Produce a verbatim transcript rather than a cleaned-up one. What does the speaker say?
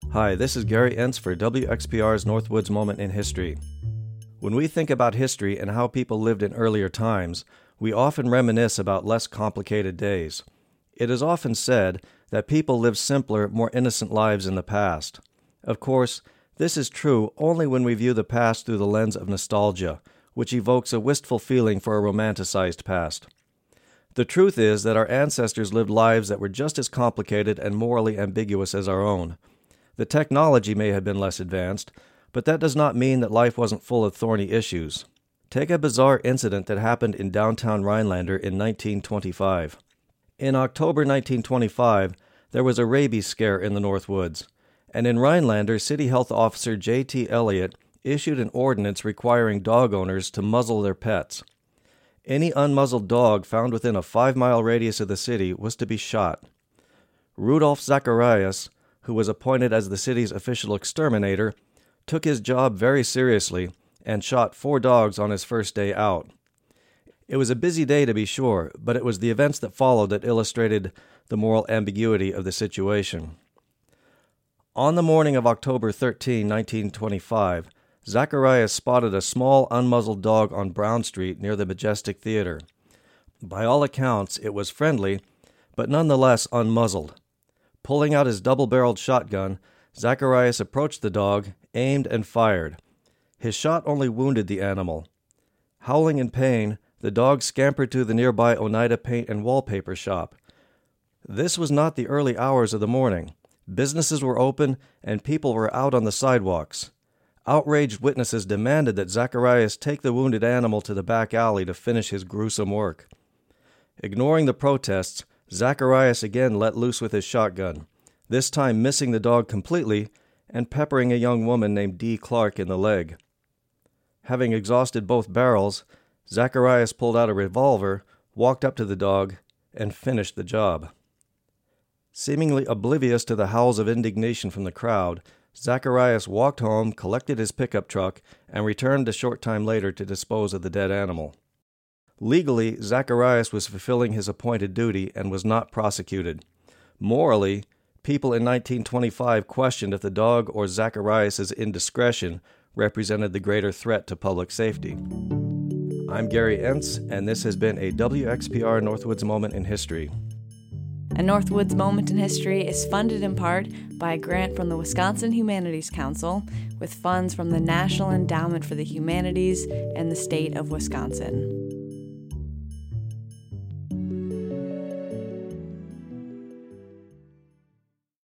Hi, this is Gary Entz for W X P R's Northwoods Moment in History. When we think about history and how people lived in earlier times, we often reminisce about less complicated days. It is often said that people lived simpler, more innocent lives in the past. Of course, this is true only when we view the past through the lens of nostalgia, which evokes a wistful feeling for a romanticized past. The truth is that our ancestors lived lives that were just as complicated and morally ambiguous as our own. The technology may have been less advanced, but that does not mean that life wasn't full of thorny issues. Take a bizarre incident that happened in downtown Rhinelander in nineteen twenty-five. In October nineteen twenty-five, there was a rabies scare in the Northwoods, and in Rhinelander, City Health Officer J T Elliott issued an ordinance requiring dog owners to muzzle their pets. Any unmuzzled dog found within a five-mile radius of the city was to be shot. Rudolph Zacharias, who was appointed as the city's official exterminator, took his job very seriously and shot four dogs on his first day out. It was a busy day to be sure, but it was the events that followed that illustrated the moral ambiguity of the situation. On the morning of October thirteenth, nineteen twenty-five, Zacharias spotted a small unmuzzled dog on Brown Street near the Majestic Theater. By all accounts, it was friendly, but nonetheless unmuzzled. Pulling out his double-barreled shotgun, Zacharias approached the dog, aimed, and fired. His shot only wounded the animal. Howling in pain, the dog scampered to the nearby Oneida Paint and Wallpaper shop. This was not the early hours of the morning. Businesses were open, and people were out on the sidewalks. Outraged witnesses demanded that Zacharias take the wounded animal to the back alley to finish his gruesome work. Ignoring the protests, Zacharias again let loose with his shotgun, this time missing the dog completely and peppering a young woman named Dee Clark in the leg. Having exhausted both barrels, Zacharias pulled out a revolver, walked up to the dog, and finished the job. Seemingly oblivious to the howls of indignation from the crowd, Zacharias walked home, collected his pickup truck, and returned a short time later to dispose of the dead animal. Legally, Zacharias was fulfilling his appointed duty and was not prosecuted. Morally, people in nineteen twenty-five questioned if the dog or Zacharias' indiscretion represented the greater threat to public safety. I'm Gary Entz, and this has been a W X P R Northwoods Moment in History. A Northwoods Moment in History is funded in part by a grant from the Wisconsin Humanities Council with funds from the National Endowment for the Humanities and the state of Wisconsin.